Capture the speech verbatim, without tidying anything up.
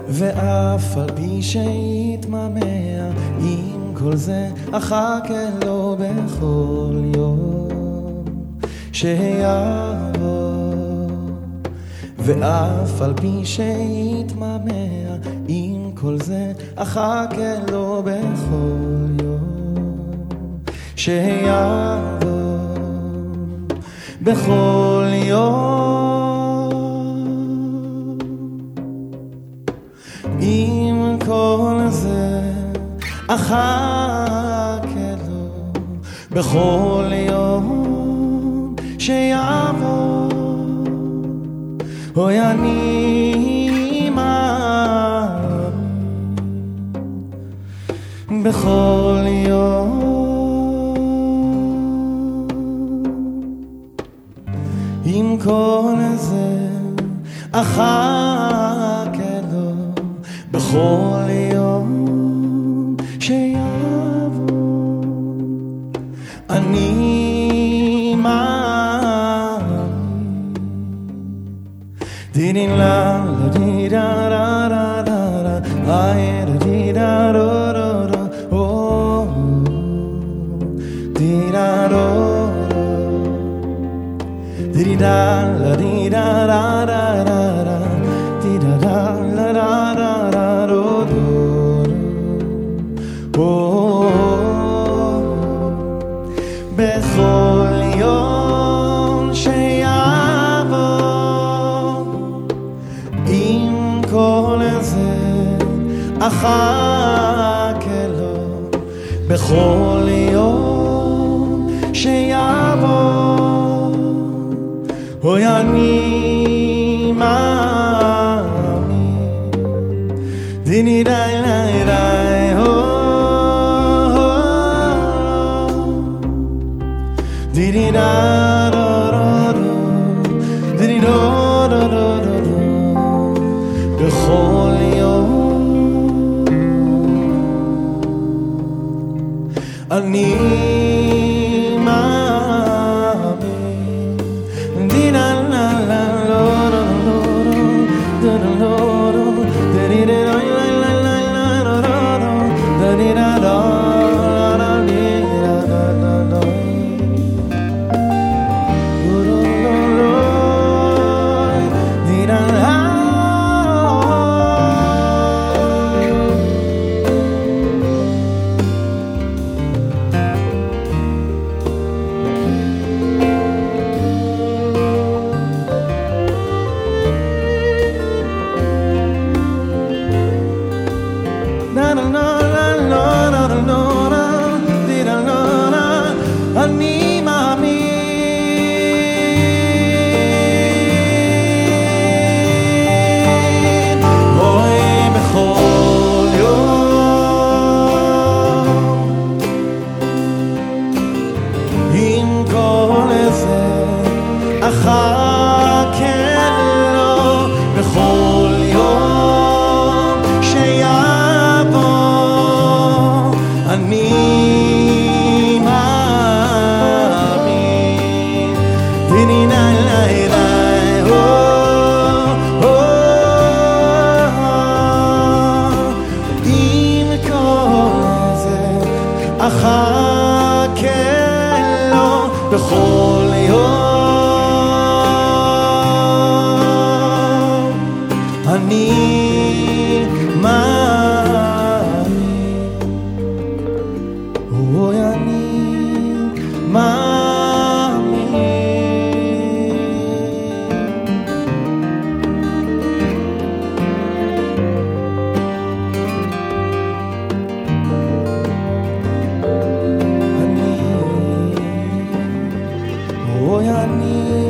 ואף על פי שיתממע עם כל זה אחכה לו בכל יום שיבוא, ואף על פי שיתממע עם כל זה אחכה לו בכל יום שיבוא, בכל יום. עם כל זה אחכה לו בכל יום שיבוא, אוי אני מאמין בכל יום. עם כל זה אחכה לו בכל יום שיבוא, אני מאמין. דידין לה לה דידה רה רה רה רה, איי לה דידה רו רו רו, או דידה רו דידה לה דידה רה רה רה רה, דידה לה לה רה רה רה רו רו, בכל יום שיבוא עם כל זה אחכה לו בכל יום שיבוא, אוי אני מאמין. דיני די די די הו דיני דה דה דה דיני דה דה דה דה, בכל יום אני אני מאמין, אוי בכל יום עם כל זה אחכה לו בכל יום שיבוא, אני אחכה לו בכל יום, אני מאמין, אוי אני מאמין. אוי אני